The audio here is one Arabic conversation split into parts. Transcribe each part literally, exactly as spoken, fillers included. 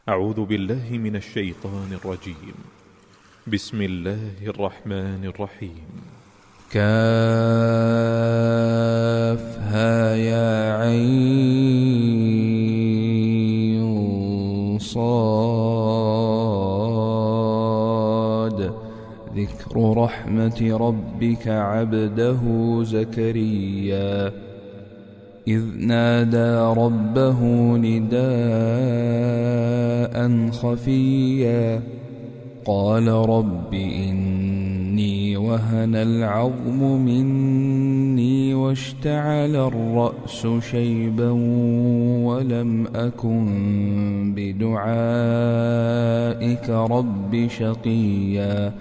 أعوذ بالله من الشيطان الرجيم. بسم الله الرحمن الرحيم. كافها يا عين صاد ذكر رحمة ربك عبده زكريا إذ نادى ربه نداء خفيا قال رب إني وهن العظم مني واشتعل الرأس شيبا ولم أكن بدعائك رب شقيا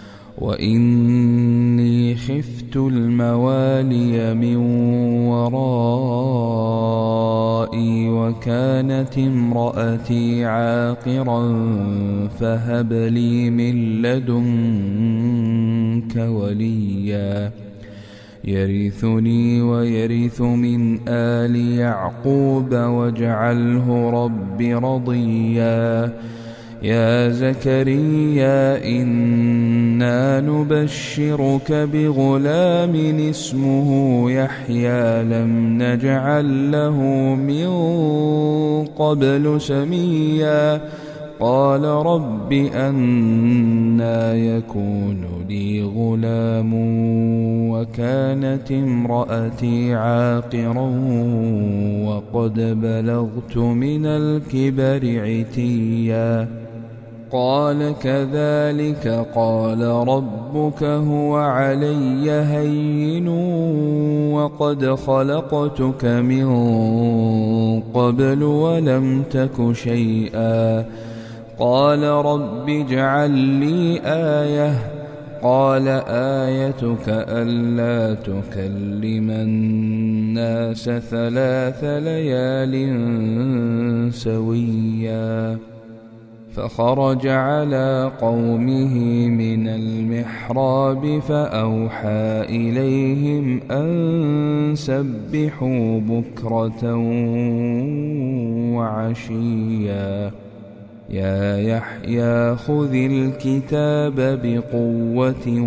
وإني خفت الموالي من ورائي وكانت امرأتي عاقرا فهب لي من لدنك وليا يرثني ويرث من آل يعقوب واجعله رب رضيا يا زكريا إنا نبشرك بغلام اسمه يحيى لم نجعل له من قبل سميا قال رب أنى يكون لي غلام وكانت امرأتي عاقرا وقد بلغت من الكبر عتيا قال كذلك قال ربك هو علي هين وقد خلقتك من قبل ولم تك شيئا قال رب اجعل لي آية قال آيتك ألا تكلم الناس ثلاث ليال سويا فخرج على قومه من المحراب فأوحى إليهم أن سبحوا بكرة وعشيا يا يحيى خذ الكتاب بقوة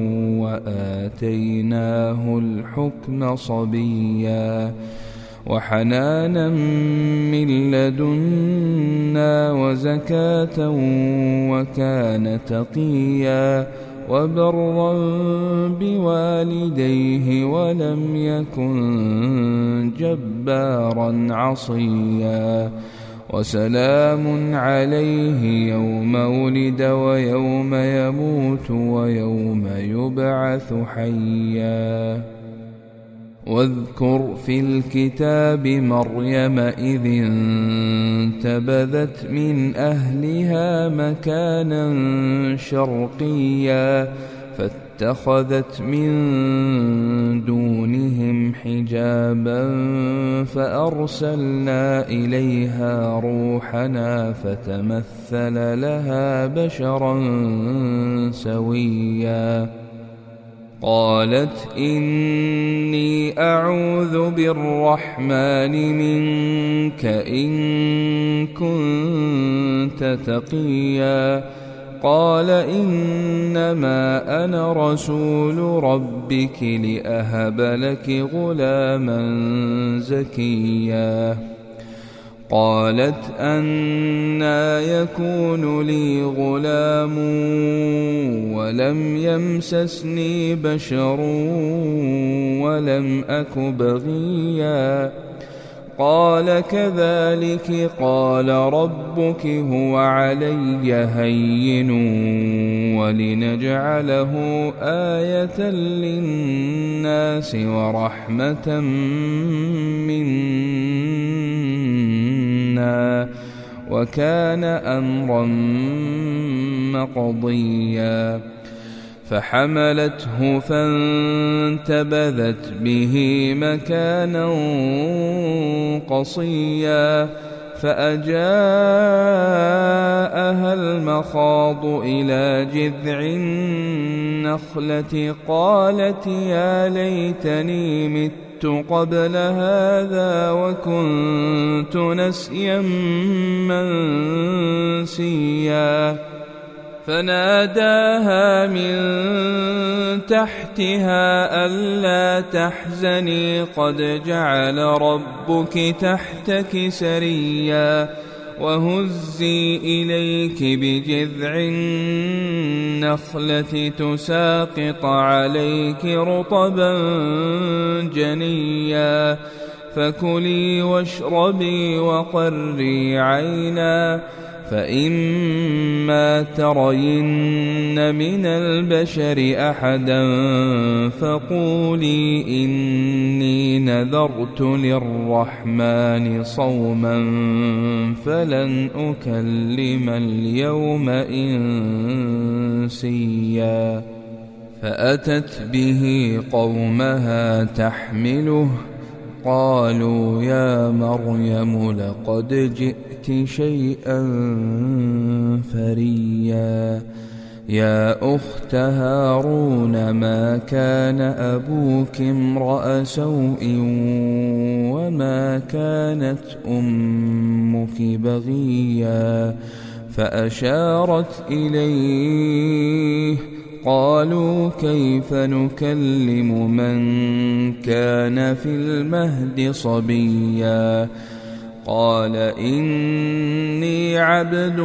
وآتيناه الحكم صبيا وحنانا من لدنا وزكاة وكان تقيا وبرا بوالديه ولم يكن جبارا عصيا وسلام عليه يوم ولد ويوم يموت ويوم يبعث حيا واذكر في الكتاب مريم إذ انتبذت من أهلها مكانا شرقيا فاتخذت من دونهم حجابا فأرسلنا إليها روحنا فتمثل لها بشرا سويا قالت إني أعوذ بالرحمن منك إن كنت تقيا قال إنما أنا رسول ربك لأهب لك غلاما زكيا قالت أنى يكون لي غلام ولم يمسسني بشر ولم أك بغيا قال كذلك قال ربك هو علي هين ولنجعله آية للناس ورحمة منا وكان أمرا مقضيا فحملته فانتبذت به مكانا قصيا فأجاءها المخاض إلى جذع النخلة قالت يا ليتني مت قبل هذا وكنت نسيا منسيا فناداها من تحتها ألا تحزني قد جعل ربك تحتك سريا وهزي إليك بجذع النخلة تساقط عليك رطبا جنيا فكلي واشربي وقري عينا فإما ترين من البشر أحدا فقولي إني نذرت للرحمن صوما فلن أكلم اليوم إنسيا فأتت به قومها تحمله قالوا يا مريم لقد جئت شيئا فريا يا أخت هارون ما كان أبوك امرأ سوء وما كانت أمك بغيا فأشارت إليه قالوا كيف نكلم من كان في المهد صبيا قال إني عبد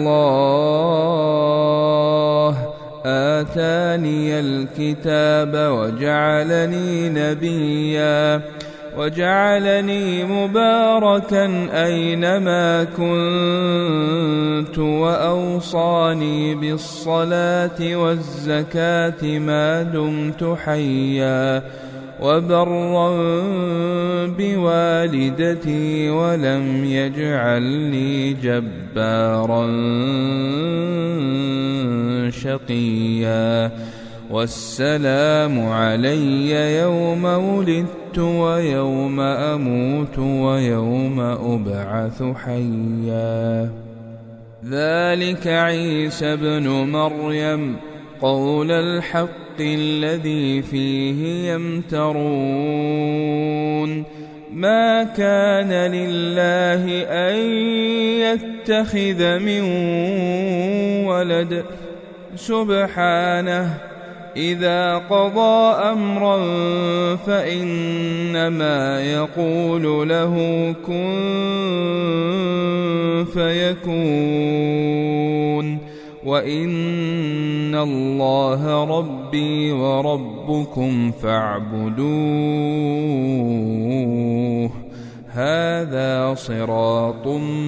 الله آتاني الكتاب وجعلني نبيا وجعلني مباركا أينما كنت وأوصاني بالصلاة والزكاة ما دمت حيا وبرا بوالدتي ولم يجعلني جبارا شقيا والسلام علي يوم ولدت ويوم أموت ويوم أبعث حيا ذلك عيسى ابن مريم قول الحق الذي فيه يمترون ما كان لله أن يتخذ من ولد سبحانه إذا قضى أمرا فإنما يقول له كن فيكون وإن الله ربي وربكم فاعبدوه هذا صراط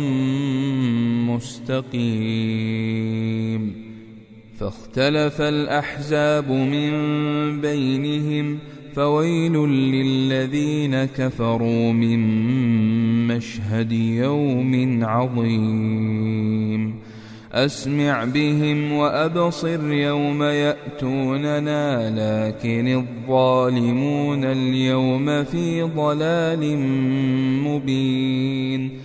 مستقيم فاختلف الأحزاب من بينهم فويل للذين كفروا من مشهد يوم عظيم أسمع بهم وأبصر يوم يأتوننا لكن الظالمون اليوم في ضلال مبين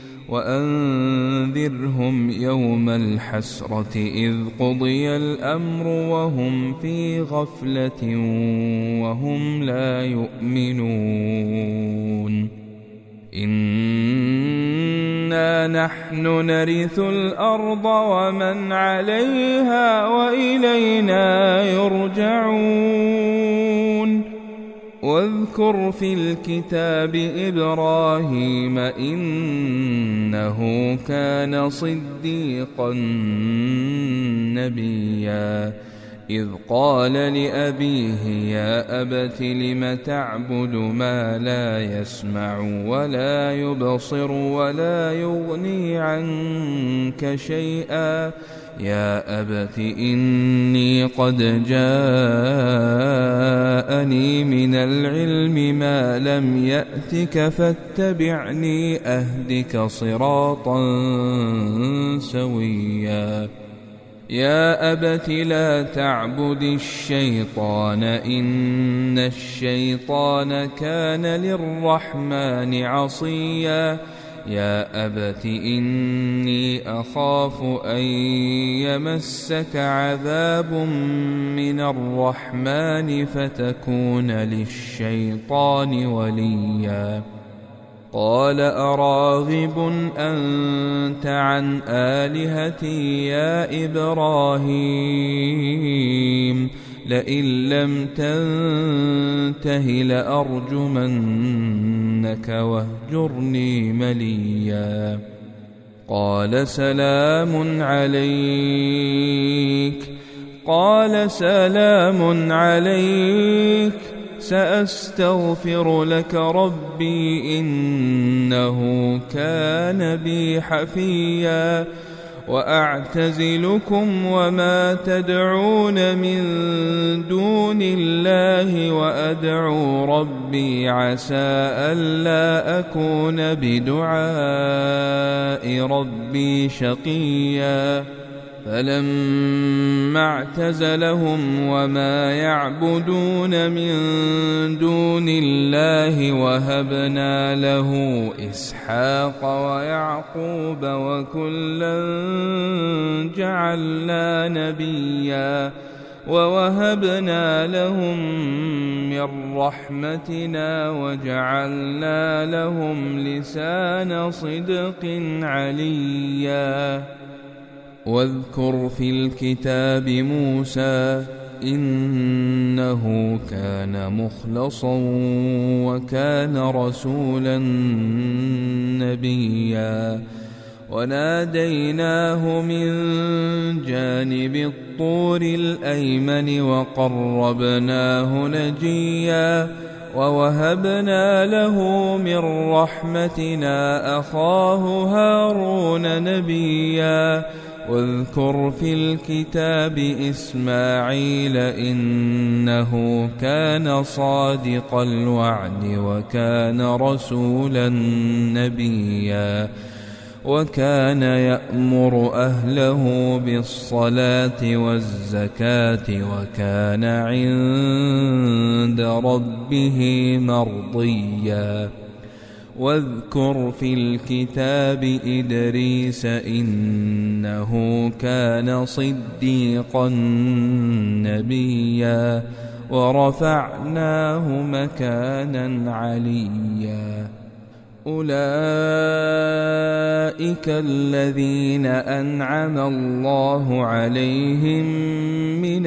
وأنذرهم يوم الحسرة إذ قضي الأمر وهم في غفلة وهم لا يؤمنون إنا نحن نرث الأرض ومن عليها وإلينا يرجعون واذكر في الكتاب إبراهيم إنه كان صديقا نبيا إذ قال لأبيه يا أبت لم تعبد ما لا يسمع ولا يبصر ولا يغني عنك شيئا يا أبت إني قد جاءني من العلم ما لم يأتك فاتبعني أهدك صراطا سويا يا أبت لا تعبد الشيطان إن الشيطان كان للرحمن عصيا يا أبت إني أخاف أن يمسك عذاب من الرحمن فتكون للشيطان وليا قال أراغب أنت عن آلهتي يا إبراهيم لئن لم تنته لأرجمنك واهجرني مليا قال سلام عليك قال سلام عليك سأستغفر لك ربي إنه كان بي حفيا وأعتزلكم وما تدعون من دون الله وأدعو ربي عسى ألا أكون بدعاء ربي شقيا فلما اعتزلهم وما يعبدون من دون الله وهبنا له إسحاق ويعقوب وكلا جعلنا نبيا ووهبنا لهم من رحمتنا وجعلنا لهم لسان صدق عليا واذكر في الكتاب موسى إنه كان مخلصا وكان رسولا نبيا وناديناه من جانب الطور الأيمن وقربناه نجيا ووهبنا له من رحمتنا أخاه هارون نبيا واذكر في الكتاب إسماعيل إنه كان صادق الوعد وكان رسولا نبيا وكان يأمر أهله بالصلاة والزكاة وكان عند ربه مرضيا واذكر في الكتاب إدريس إنه كان صديقا نبيا ورفعناه مكانا عليا أولئك الذين أنعم الله عليهم من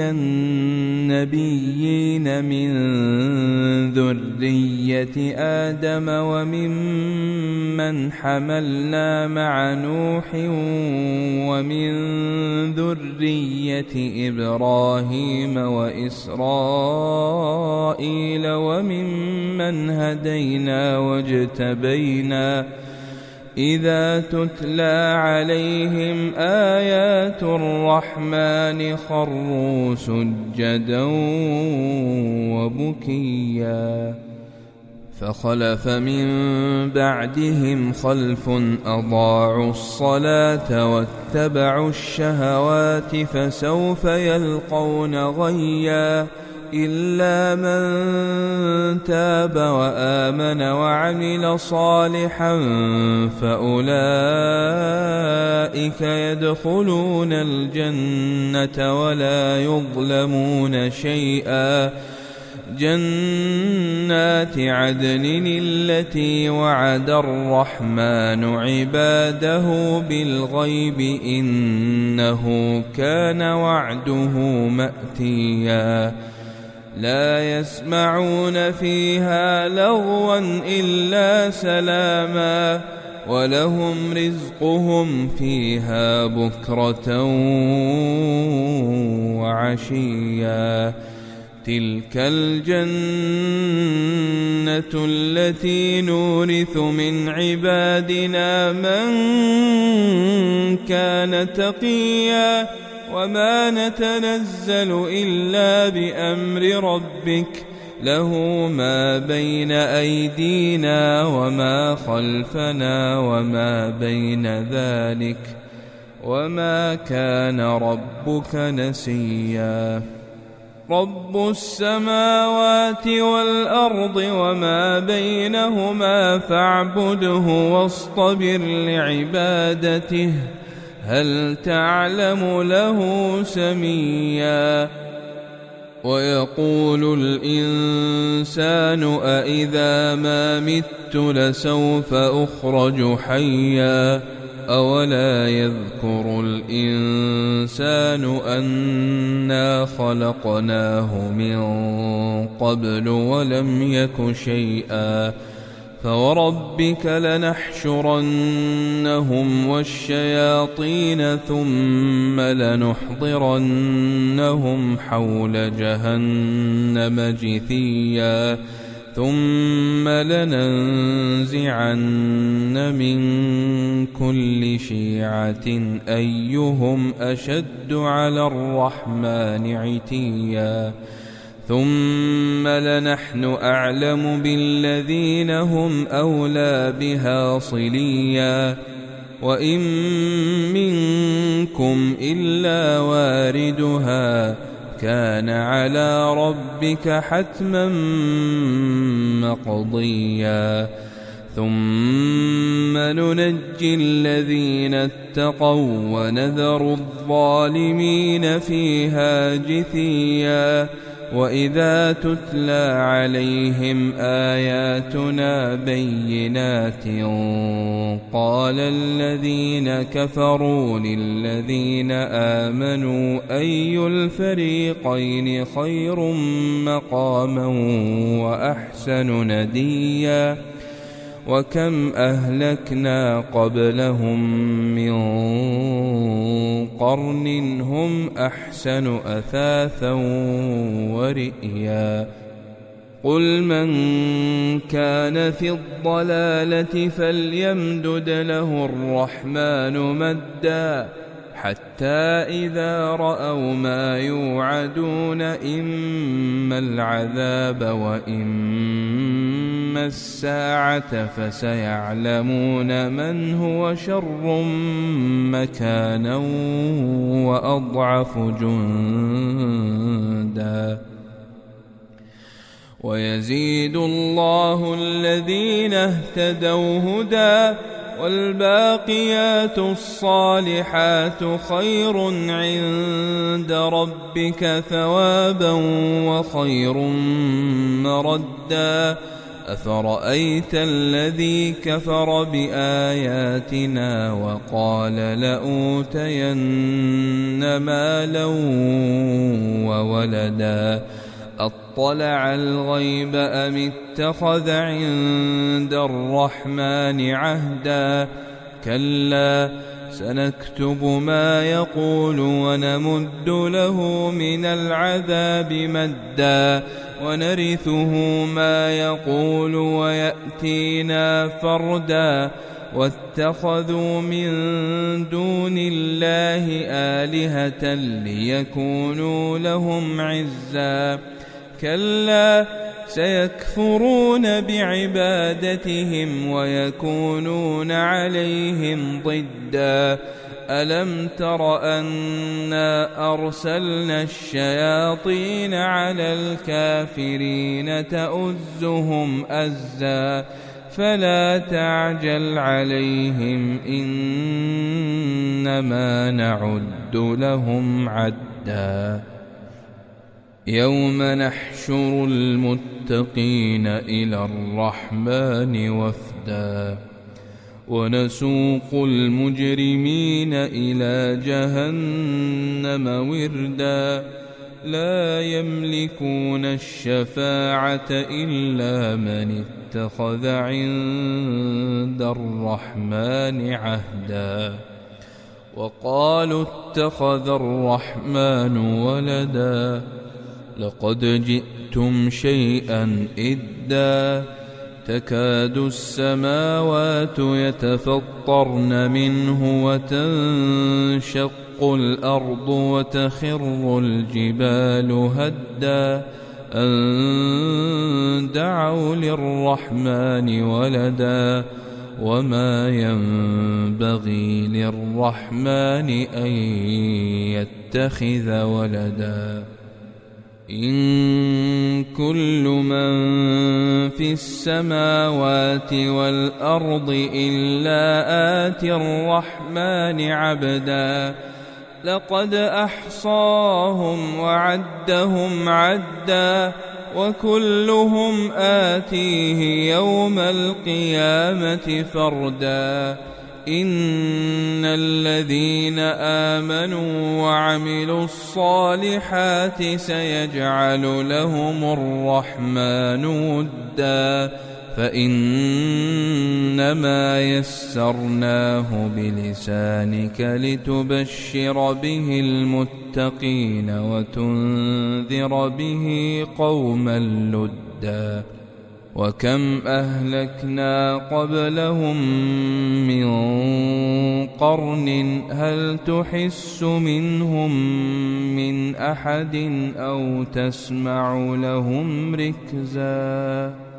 النبيين من ذرية آدم وممن حملنا مع نوح ومن ذرية إبراهيم وإسرائيل وممن هدينا واجتبينا إذا تتلى عليهم آيات الرحمن خروا سجدا وبكيا فخلف من بعدهم خلف أضاعوا الصلاة واتبعوا الشهوات فسوف يلقون غيا إلا من تاب وآمن وعمل صالحا فأولئك يدخلون الجنة ولا يظلمون شيئا جنات عدن التي وعد الرحمن عباده بالغيب إنه كان وعده مأتيا لا يسمعون فيها لغوا إلا سلاما ولهم رزقهم فيها بكرة وعشيا تلك الجنة التي نورث من عبادنا من كان تقيا وما نتنزل إلا بأمر ربك له ما بين أيدينا وما خلفنا وما بين ذلك وما كان ربك نسيا رب السماوات والأرض وما بينهما فاعبده واصطبر لعبادته هل تعلم له سميا ويقول الإنسان أإذا ما مت لسوف أخرج حيا أولا يذكر الإنسان أنا خلقناه من قبل ولم يك شيئا فوربك لنحشرنهم والشياطين ثم لنحضرنهم حول جهنم جثيا ثم لننزعن من كل شيعة أيهم أشد على الرحمن عتيا ثم لنحن أعلم بالذين هم أولى بها صليا وإن منكم إلا واردها كان على ربك حتما مقضيا ثم ننجي الذين اتقوا ونذر الظالمين فيها جثيا وإذا تتلى عليهم آياتنا بينات قال الذين كفروا للذين آمنوا أي الفريقين خير مقاما وأحسن نديا وكم أهلكنا قبلهم من قرن هم أحسن أثاثا ورئيا قل من كان في الضلالة فليمدد له الرحمن مدا حتى إذا رأوا ما يوعدون إما العذاب وإما الساعة فسيعلمون من هو شر مكانا وأضعف جندا ويزيد الله الذين اهتدوا هدى والباقيات الصالحات خير عند ربك ثوابا وخير مردا أفرأيت الذي كفر بآياتنا وقال لأوتين مالا وولدا أطلع الغيب أم اتخذ عند الرحمن عهدا كلا سنكتب ما يقول ونمد له من العذاب مدا ونرثه ما يقول ويأتينا فردا واتخذوا من دون الله آلهة ليكونوا لهم عزا كلا سيكفرون بعبادتهم ويكونون عليهم ضدا ألم تر أنا أرسلنا الشياطين على الكافرين تؤزهم أزا فلا تعجل عليهم إنما نعد لهم عدا يوم نحشر المتقين إلى الرحمن وفدا ونسوق المجرمين إلى جهنم وردا لا يملكون الشفاعة إلا من اتخذ عند الرحمن عهدا وقالوا اتخذ الرحمن ولدا لقد جئتم شيئا إدا تكاد السماوات يتفطرن منه وتنشق الأرض وتخر الجبال هدا أن دعوا للرحمن ولدا وما ينبغي للرحمن أن يتخذ ولدا إن كل من في السماوات والأرض إلا آتي الرحمن عبدا لقد أحصاهم وعدهم عدا وكلهم آتيه يوم القيامة فردا إن الذين آمنوا وعملوا الصالحات سيجعل لهم الرحمن ودا فإنما يسرناه بلسانك لتبشر به المتقين وتنذر به قوما لدا وكم أهلكنا قبلهم من قرن هل تحس منهم من أحد أو تسمع لهم ركزا